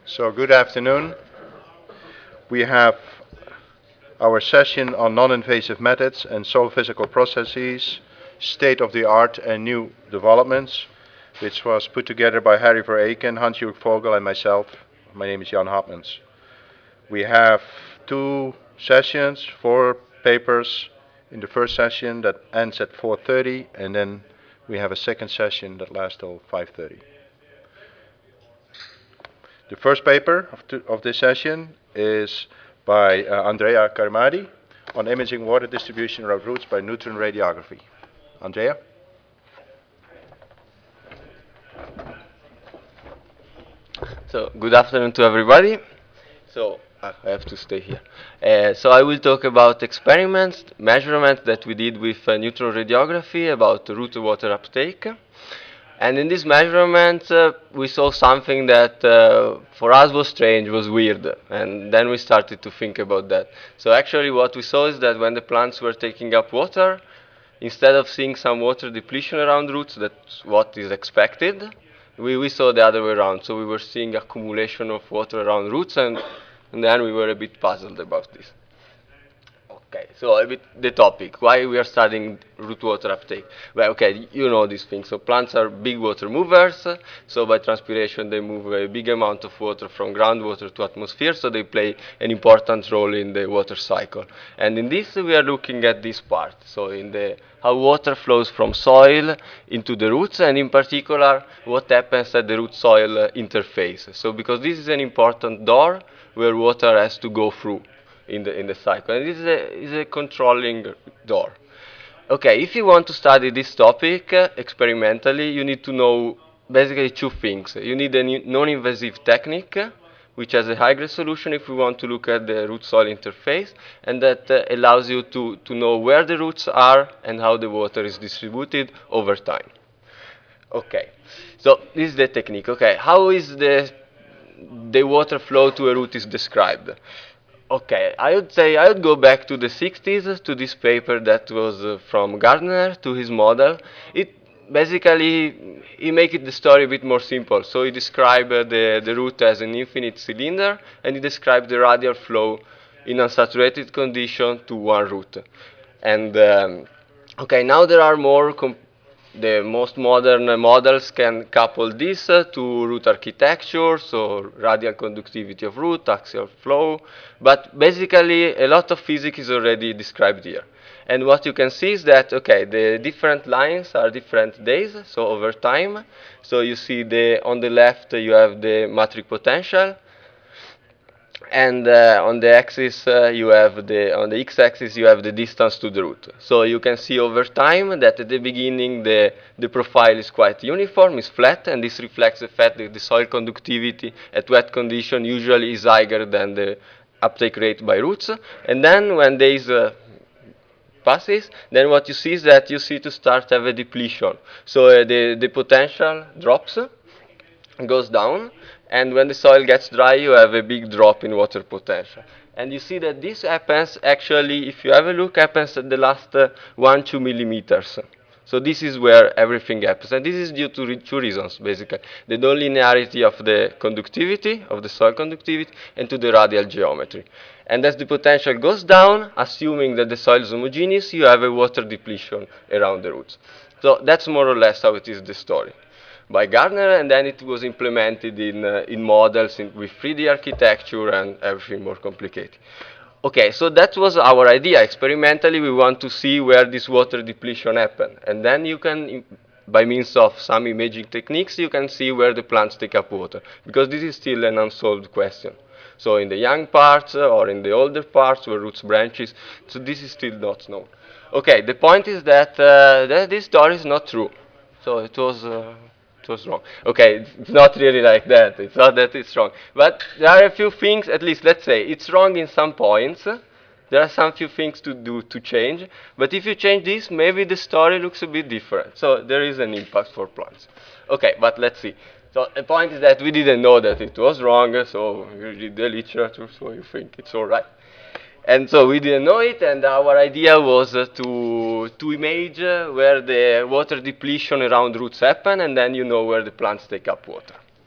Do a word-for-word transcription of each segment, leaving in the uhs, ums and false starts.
So, good afternoon. We have our session on non-invasive methods and soil physical processes, state of the art and new developments, which was put together by Harry Verhaken, Hans-Jürg Vogel, and myself. My name is Jan Hapmans. We have two sessions, four papers in the first session that ends at four thirty, and then we have a second session that lasts till five thirty. The first paper of, to, of this session is by uh, Andrea Carmadi on imaging water distribution around roots by neutron radiography. Andrea? So, good afternoon to everybody. So, uh, I have to stay here. Uh, so, I will talk about experiments, measurements that we did with uh, neutron radiography about root water uptake. And in these measurements, uh, we saw something that uh, for us was strange, was weird. And then we started to think about that. So, actually, what we saw is that when the plants were taking up water, instead of seeing some water depletion around roots, that's what is expected, we, we saw the other way around. So we were seeing accumulation of water around roots, and, and then we were a bit puzzled about this. Okay, so a bit the topic, why we are studying root water uptake. Well, okay, you know these things. So plants are big water movers, so by transpiration they move a big amount of water from groundwater to atmosphere, so they play an important role in the water cycle. And in this we are looking at this part, so in the how water flows from soil into the roots, and in particular what happens at the root soil interface. So because this is an important door where water has to go through in the in the cycle. And this is a, is a controlling door. Okay, if you want to study this topic uh, experimentally, you need to know basically two things. You need a non-invasive technique, uh, which has a high resolution if we want to look at the root-soil interface, and that uh, allows you to, to know where the roots are and how the water is distributed over time. Okay, so this is the technique. Okay, how is the the water flow to a root is described? Okay, I would say I would go back to the sixties to this paper that was uh, from Gardner to his model. It basically he make it the story a bit more simple. So he described uh, the the root as an infinite cylinder, and he described the radial flow in unsaturated condition to one root. And um, okay, now there are more com the most modern models can couple this uh, to root architecture, so radial conductivity of root, axial flow, but basically a lot of physics is already described here. And what you can see is that, okay, the different lines are different days, so over time. So you see the on the left uh, you have the matrix potential, and uh, on the axis uh, you have the on the x-axis you have the distance to the root. So you can see over time that at the beginning the the profile is quite uniform, is flat, and this reflects the fact that the soil conductivity at wet condition usually is higher than the uptake rate by roots. And then when days uh, passes, then what you see is that you see to start have a depletion. So uh, the the potential drops, goes down, and when the soil gets dry, you have a big drop in water potential. And you see that this happens actually, if you have a look, happens at the last uh, one, two millimeters. So this is where everything happens. And this is due to re two reasons, basically. The non-linearity of the conductivity, of the soil conductivity, and to the radial geometry. And as the potential goes down, assuming that the soil is homogeneous, you have a water depletion around the roots. So that's more or less how it is the story by Gardner, and then it was implemented in, uh, in models in, with three D architecture and everything more complicated. Okay, so that was our idea. Experimentally, we want to see where this water depletion happened. And then you can, by means of some imaging techniques, you can see where the plants take up water, because this is still an unsolved question. So in the young parts uh, or in the older parts where roots branches, so this is still not known. Okay, the point is that, uh, that this story is not true. So it was... Uh, it was wrong. Okay, it's, it's not really like that. It's not that it's wrong. But there are a few things, at least let's say, it's wrong in some points. There are some few things to do to change. But if you change this, maybe the story looks a bit different. So there is an impact for plants. Okay, but let's see. So the point is that we didn't know that it was wrong, so you read the literature, so you think it's all right. And so we didn't know it, and our idea was uh, to, to image uh, where the water depletion around roots happen, and then you know where the plants take up water.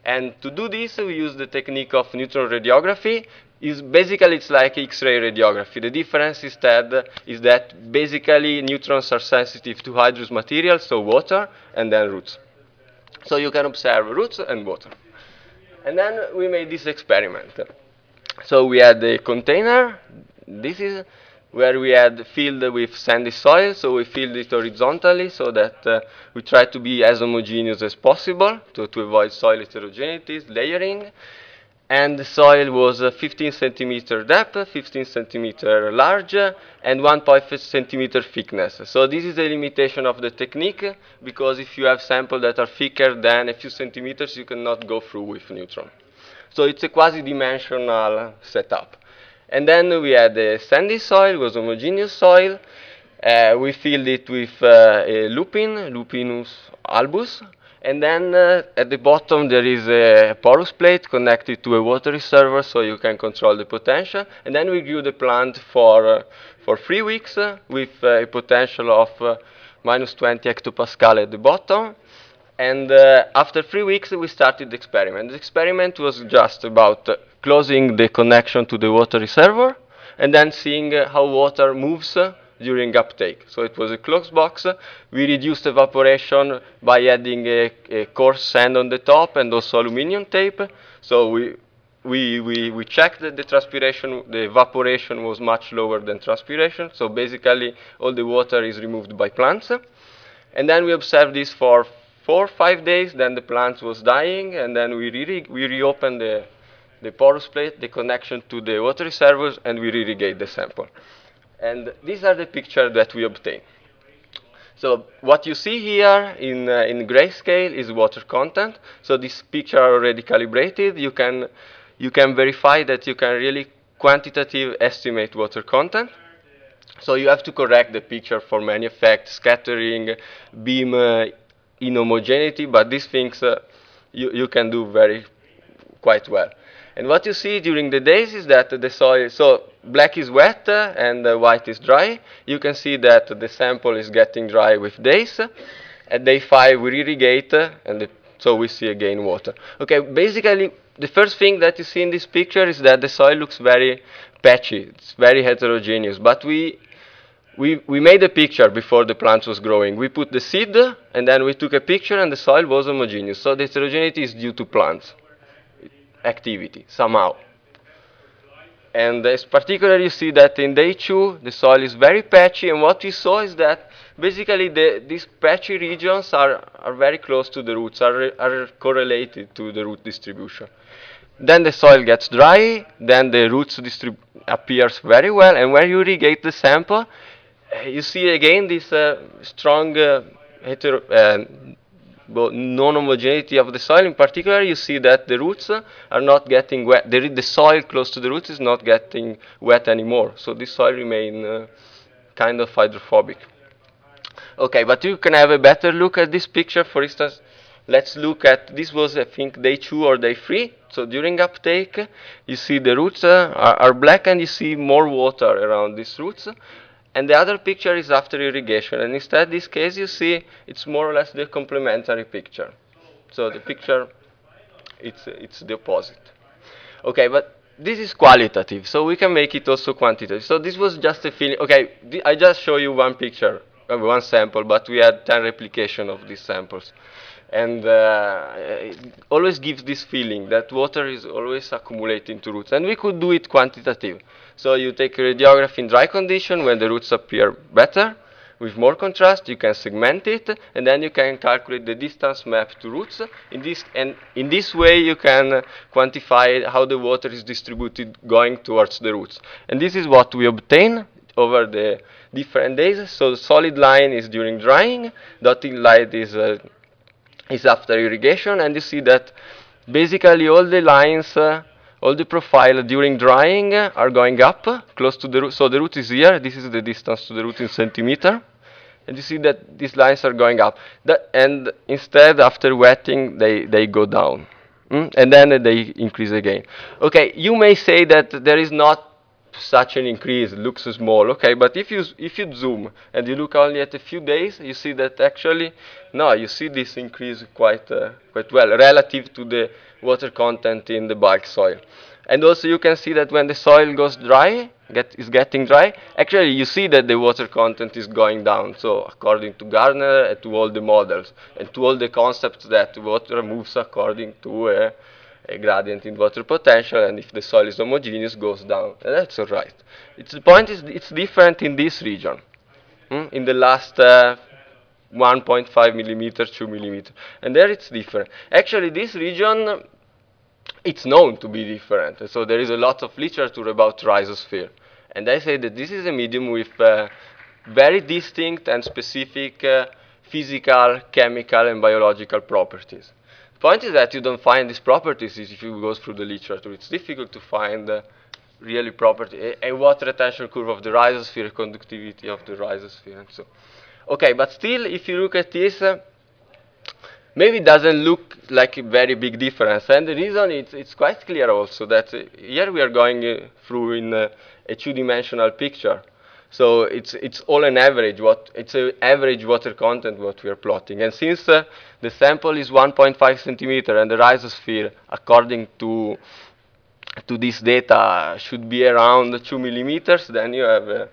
And to do this, we use the technique of neutron radiography. Is basically, it's like X-ray radiography. The difference instead is that basically neutrons are sensitive to hydrous material, so water, and then roots. So you can observe roots and water. And then we made this experiment. So we had a container. This is where we had filled with sandy soil. So we filled it horizontally so that uh, we try to be as homogeneous as possible to, to avoid soil heterogeneities, layering. And the soil was uh, fifteen centimeter depth, fifteen centimeter large, and one point five centimeter thickness. So this is a limitation of the technique, because if you have samples that are thicker than a few centimeters, you cannot go through with neutron. So it's a quasi-dimensional setup. And then we had a sandy soil, was homogeneous soil. Uh, we filled it with uh, a lupin, Lupinus albus. And then uh, at the bottom there is a porous plate connected to a water reservoir, so you can control the potential. And then we grew the plant for, uh, for three weeks uh, with uh, a potential of uh, minus twenty hectopascal at the bottom. And uh, after three weeks we started the experiment. The experiment was just about uh, closing the connection to the water reservoir and then seeing uh, how water moves uh, during uptake. So it was a closed box. We reduced evaporation by adding a, a coarse sand on the top and also aluminum tape. So we, we, we, we checked that the transpiration, the evaporation was much lower than transpiration. So basically all the water is removed by plants. And then we observed this for four or five days. Then the plant was dying, and then we, re we reopened the, the porous plate, the connection to the water reservoirs, and we irrigate the sample. And these are the pictures that we obtained. So what you see here in, uh, in grayscale is water content. So these pictures are already calibrated. You can, you can verify that you can really quantitative estimate water content. So you have to correct the picture for many effects, scattering, beam uh, inhomogeneity, but these things uh, you, you can do very quite well. And what you see during the days is that the soil, so black is wet uh, and uh, white is dry. You can see that the sample is getting dry with days. At day five, we irrigate, uh, and the, so we see again water. Okay, basically, the first thing that you see in this picture is that the soil looks very patchy. It's very heterogeneous. But we, we, we made a picture before the plant was growing. We put the seed, and then we took a picture, and the soil was homogeneous. So the heterogeneity is due to plants activity somehow. And as particularly you see that in day two, the soil is very patchy, and what we saw is that basically the, these patchy regions are, are very close to the roots, are, are correlated to the root distribution. Then the soil gets dry, then the roots appears very well, and when you irrigate the sample, uh, you see again this uh, strong uh, hetero, uh, non-homogeneity of the soil. In particular, you see that the roots are not getting wet. The, the soil close to the roots is not getting wet anymore. So this soil remains uh, kind of hydrophobic. Okay, but you can have a better look at this picture. For instance, let's look at, this was, I think, day two or day three. So during uptake, you see the roots uh, are, are black, and you see more water around these roots. And the other picture is after irrigation. And instead, this case, you see, it's more or less the complementary picture. So the picture, it's, it's the opposite. Okay, but this is qualitative, so we can make it also quantitative. So this was just a feeling. Okay, I just show you one picture, uh, one sample, but we had ten replication of these samples. And uh, it always gives this feeling that water is always accumulating to roots. And we could do it quantitative. So you take a radiograph in dry condition when the roots appear better. With more contrast, you can segment it, and then you can calculate the distance map to roots. In this, and in this way, you can uh, quantify how the water is distributed going towards the roots. And this is what we obtain over the different days. So the solid line is during drying, dotted line is uh, is after irrigation, and you see that basically all the lines, uh, all the profile during drying uh, are going up uh, close to the root. So the root is here. This is the distance to the root in centimeter, and you see that these lines are going up. That, and instead, after wetting, they they go down, mm? and then uh, they increase again. Okay, you may say that there is not such an increase looks small, okay, but if you if you zoom and you look only at a few days, you see that actually, no, you see this increase quite uh, quite well relative to the water content in the bulk soil. And also you can see that when the soil goes dry, get, is getting dry, actually you see that the water content is going down. So according to Gardner and to all the models and to all the concepts that water moves according to a, a gradient in water potential, and if the soil is homogeneous, goes down. And that's all right. It's, the point is it's different in this region, hmm? in the last uh, one point five millimeter, two millimeter. And there it's different. Actually, this region, it's known to be different. So there is a lot of literature about rhizosphere. And I say that this is a medium with uh, very distinct and specific uh, physical, chemical, and biological properties. The point is that you don't find these properties if you go through the literature. It's difficult to find uh, really property, a, a water retention curve of the rhizosphere, conductivity of the rhizosphere, and so. Okay, but still, if you look at this, uh, maybe it doesn't look like a very big difference. And the reason it's, it's quite clear also that uh, here we are going uh, through in uh, a two-dimensional picture. So it's, it's all an average. What, it's an average water content what we are plotting. And since uh, the sample is one point five centimeter and the rhizosphere, according to, to this data, should be around two millimeters, then you have uh,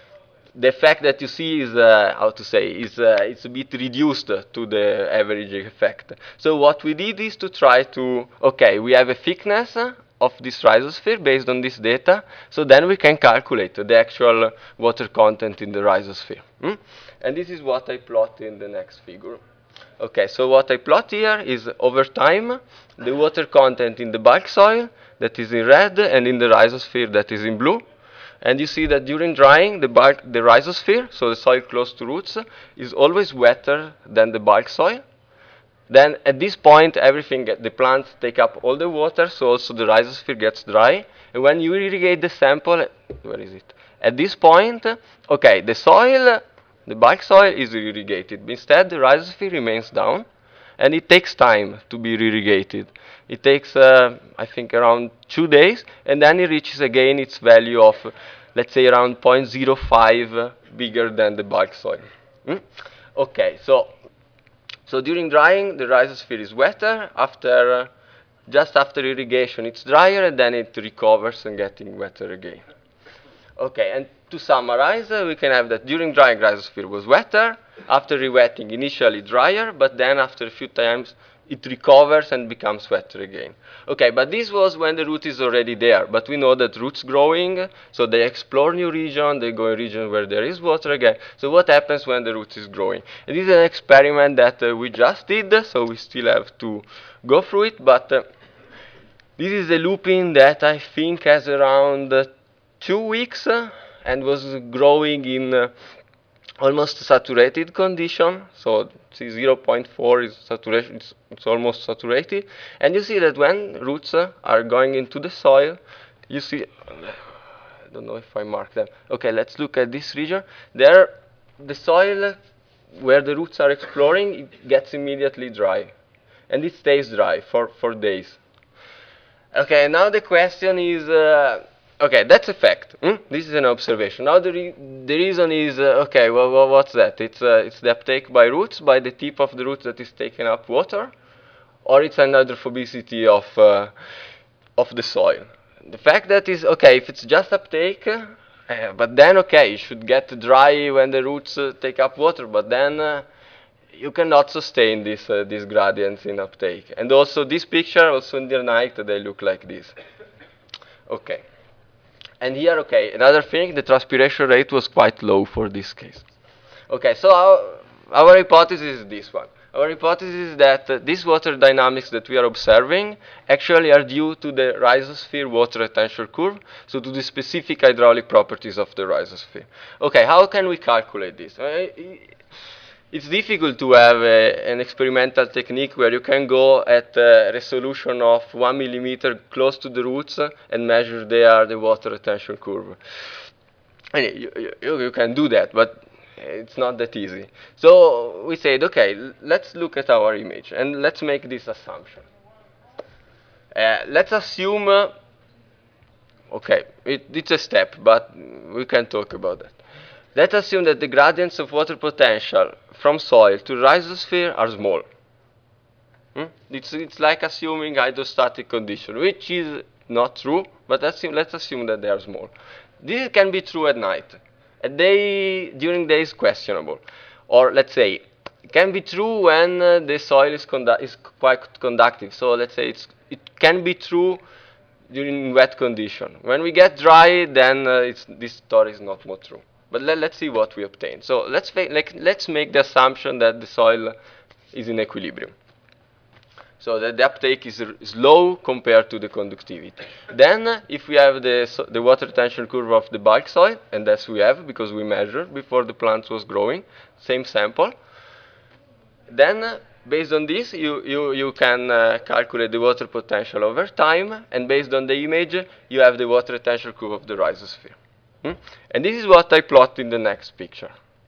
the effect that you see is, uh, how to say, is uh, it's a bit reduced to the average effect. So what we did is to try to, okay, we have a thickness of this rhizosphere based on this data, so then we can calculate the actual water content in the rhizosphere. Hmm? And this is what I plot in the next figure. Okay, so what I plot here is over time the water content in the bulk soil that is in red and in the rhizosphere that is in blue. And you see that during drying, the, bulk, the rhizosphere, so the soil close to roots, is always wetter than the bulk soil. Then at this point, everything, the plants take up all the water, so also the rhizosphere gets dry. And when you irrigate the sample, where is it? At this point, okay, the soil, the bulk soil is irrigated. Instead, the rhizosphere remains down, and it takes time to be irrigated. It takes, uh, I think, around two days, and then it reaches again its value of, uh, let's say, around zero point zero five uh, bigger than the bulk soil. Hmm? Okay, so so during drying, the rhizosphere is wetter. After, uh, just after irrigation, it's drier, and then it recovers and getting wetter again. Okay, and to summarize, uh, we can have that during drying, rhizosphere was wetter. After rewetting, initially drier, but then after a few times, it recovers and becomes wetter again. Okay, but this was when the root is already there. But we know that roots growing, so they explore new region, they go in region where there is water again. So what happens when the root is growing? And this is an experiment that uh, we just did, so we still have to go through it. But uh, this is a lupin that I think has around uh, two weeks uh, and was growing in uh, almost saturated condition. So see zero point four is saturation, it's, it's almost saturated. And you see that when roots uh, are going into the soil, you see, I don't know if I mark them. Okay, let's look at this region. There, the soil where the roots are exploring, it gets immediately dry. And it stays dry for, for days. Okay, now the question is, uh, okay, that's a fact. Hmm? This is an observation. Now the, re the reason is, uh, okay, well, well, what's that? It's, uh, it's the uptake by roots, by the tip of the roots that is taking up water, or it's an hydrophobicity of, uh, of the soil. The fact that is, okay, if it's just uptake, uh, but then, okay, you should get dry when the roots uh, take up water, but then uh, you cannot sustain this, uh, these gradients in uptake. And also this picture, also in the night, they look like this. Okay. And here, okay, another thing, the transpiration rate was quite low for this case. Okay, so our, our hypothesis is this one. Our hypothesis is that uh, these water dynamics that we are observing actually are due to the rhizosphere water retention curve, so to the specific hydraulic properties of the rhizosphere. Okay, how can we calculate this? Uh, It's difficult to have a, an experimental technique where you can go at a resolution of one millimeter close to the roots and measure there the water retention curve. And you, you, you can do that, but it's not that easy. So we said, okay, let's look at our image and let's make this assumption. Uh, let's assume uh, okay, it, it's a step, but we can talk about that. Let's assume that the gradients of water potential from soil to rhizosphere are small. Hmm? It's, it's like assuming hydrostatic condition, which is not true, but assume, let's assume that they are small. This can be true at night. At day, during day is questionable. Or let's say, it can be true when uh, the soil is, is quite conductive. So let's say it's, it can be true during wet condition. When we get dry, then uh, it's, this story is not more true. But let, let's see what we obtain. So let's, like, let's make the assumption that the soil is in equilibrium. So that the uptake is, is low compared to the conductivity. Then, uh, if we have the, so the water retention curve of the bulk soil, and that's we have because we measured before the plant was growing, same sample, then uh, based on this, you, you, you can uh, calculate the water potential over time, and based on the image, you have the water retention curve of the rhizosphere. Hmm? And this is what I plot in the next picture.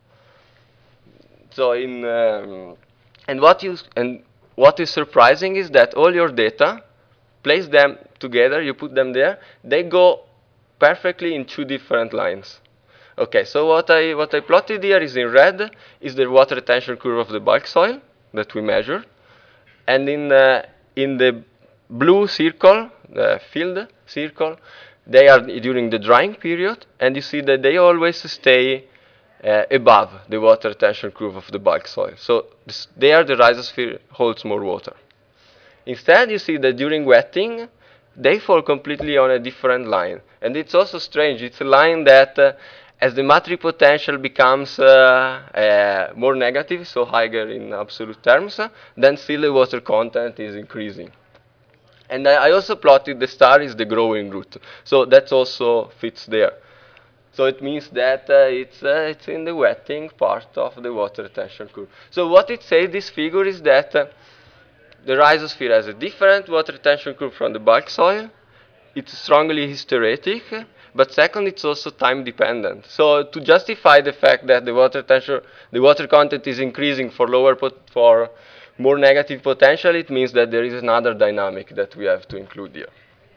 So in, um, and what you, and what is surprising is that all your data, place them together, you put them there, they go perfectly in two different lines. Okay, so what I, what I plotted here is in red is the water retention curve of the bulk soil that we measured. And in, uh, in the blue circle, the field circle, they are during the drying period, and you see that they always stay uh, above the water retention curve of the bulk soil. So this, there the rhizosphere holds more water. Instead, you see that during wetting, they fall completely on a different line. And it's also strange. It's a line that, uh, as the matrix potential becomes uh, uh, more negative, so higher in absolute terms, uh, then still the water content is increasing. And I, I also plotted the star is the growing root. So that also fits there. So it means that uh, it's, uh, it's in the wetting part of the water retention curve. So what it says, this figure, is that uh, the rhizosphere has a different water retention curve from the bulk soil. It's strongly hysteretic, but second, it's also time dependent. So to justify the fact that the water retention, the water content is increasing for lower pot for more negative potential, it means that there is another dynamic that we have to include here.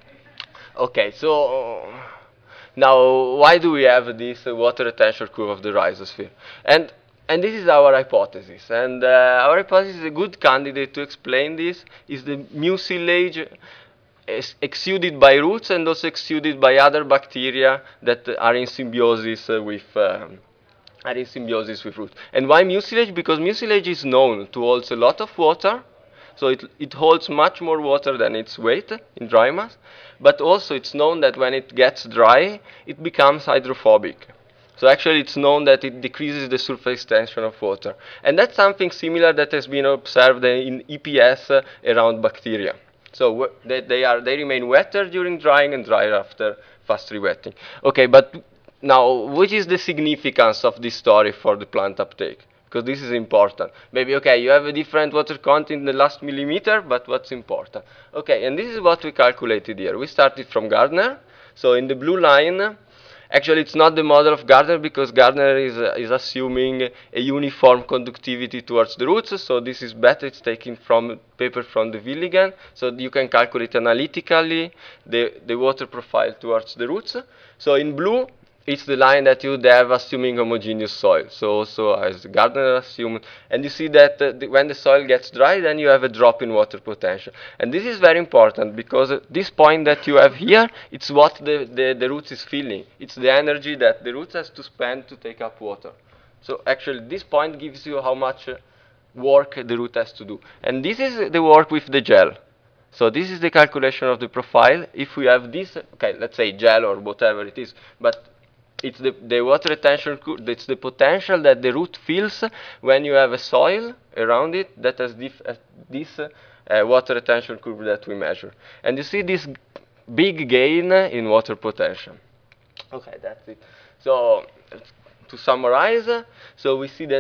Okay, so now why do we have this uh, water retention curve of the rhizosphere? And and this is our hypothesis. And uh, our hypothesis is a good candidate to explain this is the mucilage exuded by roots and also exuded by other bacteria that are in symbiosis uh, with um, are in symbiosis with roots. And why mucilage? Because mucilage is known to hold a lot of water, so it, it holds much more water than its weight in dry mass, but also it's known that when it gets dry, it becomes hydrophobic. So actually it's known that it decreases the surface tension of water. And that's something similar that has been observed in E P S uh, around bacteria. So they, they, are, they remain wetter during drying and drier after fast re-wetting. Okay, but now, which is the significance of this story for the plant uptake? Because this is important. Maybe, okay, you have a different water content in the last millimeter, but what's important? Okay, and this is what we calculated here. We started from Gardner. So in the blue line, actually, it's not the model of Gardner because Gardner is, uh, is assuming a uniform conductivity towards the roots. So this is better. It's taken from paper from the Villigan. So you can calculate analytically the, the water profile towards the roots. So in blue, it's the line that you would have assuming homogeneous soil. So also as Gardner assumed. And you see that uh, the, when the soil gets dry, then you have a drop in water potential. And this is very important because uh, this point that you have here, it's what the, the, the roots is feeling. It's the energy that the roots has to spend to take up water. So actually this point gives you how much uh, work the root has to do. And this is the work with the gel. So this is the calculation of the profile. If we have this, okay, let's say gel or whatever it is, but it's the, the water retention, it's the potential that the root feels when you have a soil around it that has dif uh, this uh, water retention curve that we measure. And you see this big gain in water potential. Okay, that's it. So to summarize, uh, so we see that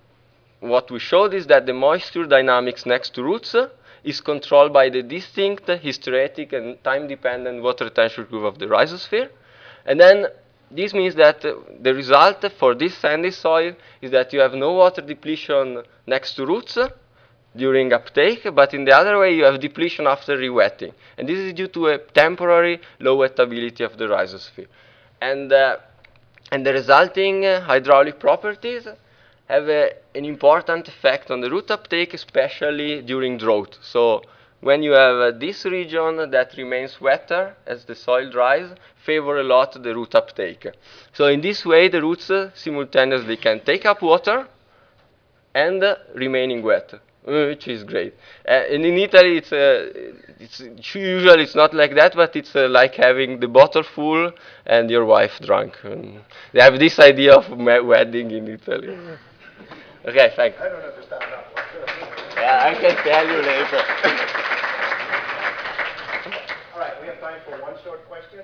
what we showed is that the moisture dynamics next to roots uh, is controlled by the distinct, uh, hysteretic, and time-dependent water retention curve of the rhizosphere. And then this means that uh, the result for this sandy soil is that you have no water depletion next to roots, during uptake, but in the other way you have depletion after rewetting. And this is due to a temporary low wettability of the rhizosphere. And, uh, and the resulting uh, hydraulic properties have a, an important effect on the root uptake, especially during drought. So when you have uh, this region that remains wetter as the soil dries, favor a lot the root uptake. So in this way, the roots uh, simultaneously can take up water and uh, remaining wet, uh, which is great. Uh, and in Italy, it's, uh, it's usually it's not like that, but it's uh, like having the bottle full and your wife drunk. And they have this idea of wedding in Italy. Okay, thanks. I don't understand that one. Yeah, I can tell you later. All right, we have time for one short question.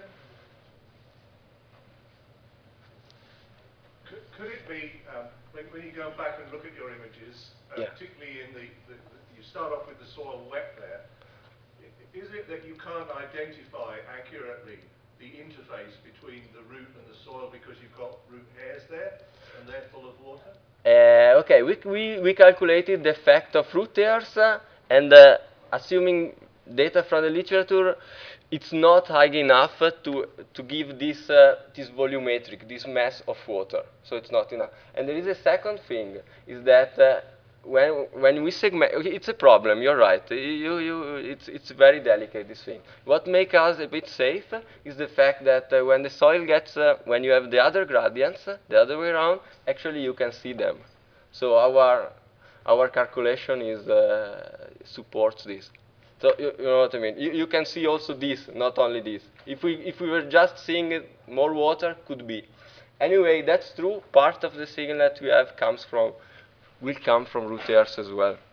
Could, could it be, um, when, when you go back and look at your images, uh, Yeah. particularly in the, the, the, you start off with the soil wet there, i- is it that you can't identify accurately the interface between the root and the soil because you've got root hairs there and they're full of water? Uh, okay, we, we, we calculated the effect of root hairs, uh, and uh, assuming data from the literature, it's not high enough uh, to, to give this, uh, this volumetric, this mass of water. So it's not enough. And there is a second thing, is that uh, when, when we segment, okay, it's a problem, you're right. You, you, it's, it's very delicate, this thing. What makes us a bit safe is the fact that uh, when the soil gets, uh, when you have the other gradients, uh, the other way around, actually you can see them. So our, our calculation is, uh, supports this. So you, you know what I mean? You, you can see also this, not only this. If we, if we were just seeing it, more water, could be. Anyway, that's true. Part of the signal that we have comes from, will come from root hairs as well.